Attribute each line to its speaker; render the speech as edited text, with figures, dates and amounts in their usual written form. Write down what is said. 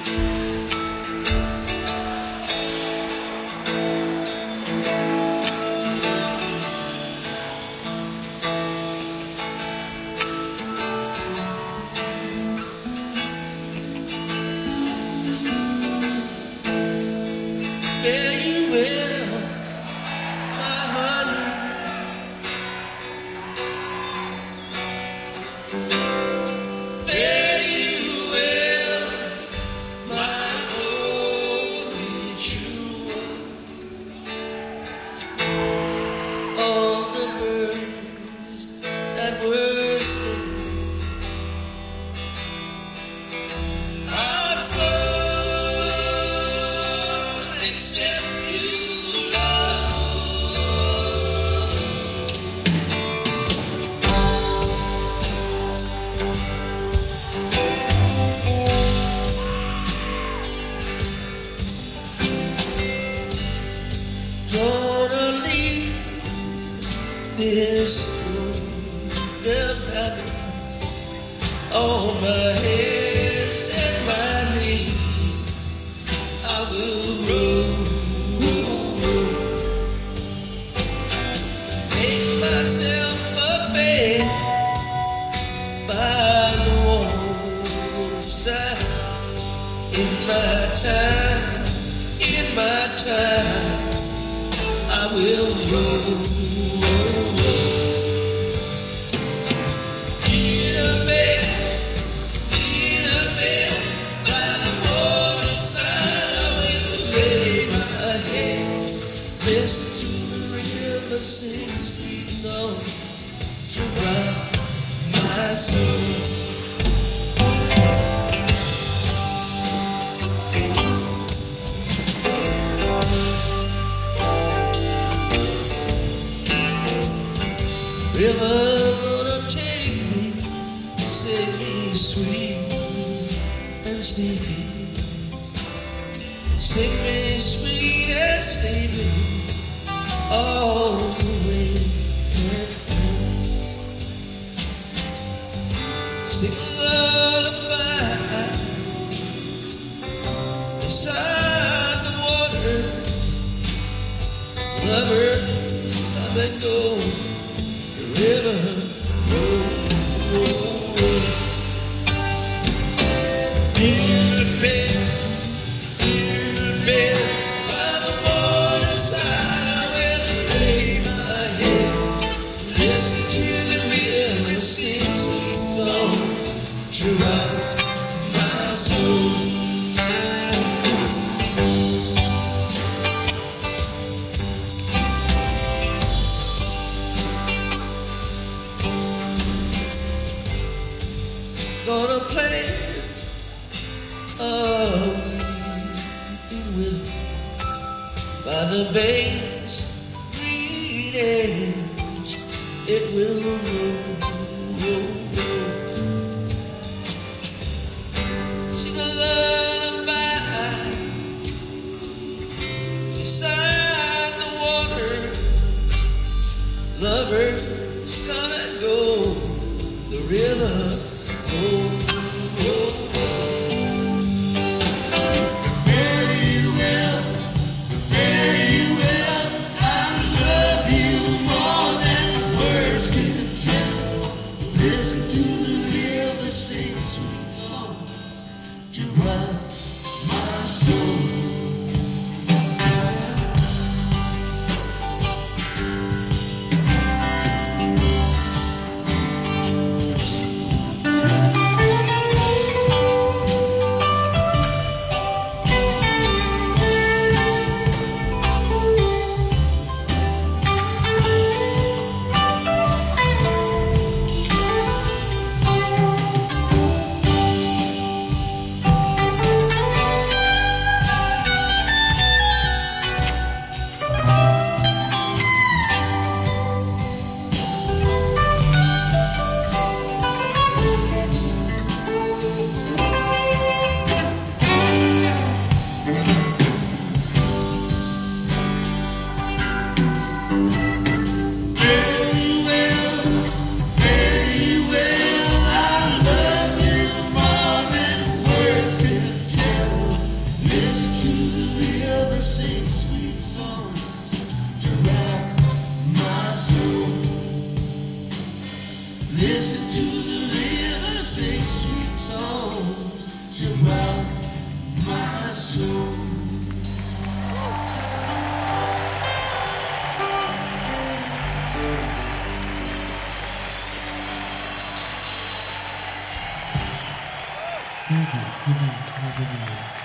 Speaker 1: Fare you well, my honey. Fare you well, my only true one. All the birds that were singing are flown except you, love. Gonna leave this world of happiness on my hands and my knees. I will roll, make myself a bed by the waterside. In my time, I will roll. In a bed by the waterside, I will lay my head, listen to the river sing sweet songs to rock my soul. River gonna take me, set me sweet and sleepy. Set me sweet and sleepy all the way home. Sing a lullaby beside the water. Lover, come and go. The river roll. In a bed by the waterside, I will lay my head, listen to the river sing sweet songs to rock my soul. Gonna play with by the bay's green edge. It will roll. Sing a lullaby beside the water. Lovers come and go. The river. Listen to the river sing sweet songs to rock my soul. Listen to the river sing sweet songs to rock my soul.
Speaker 2: Thank you.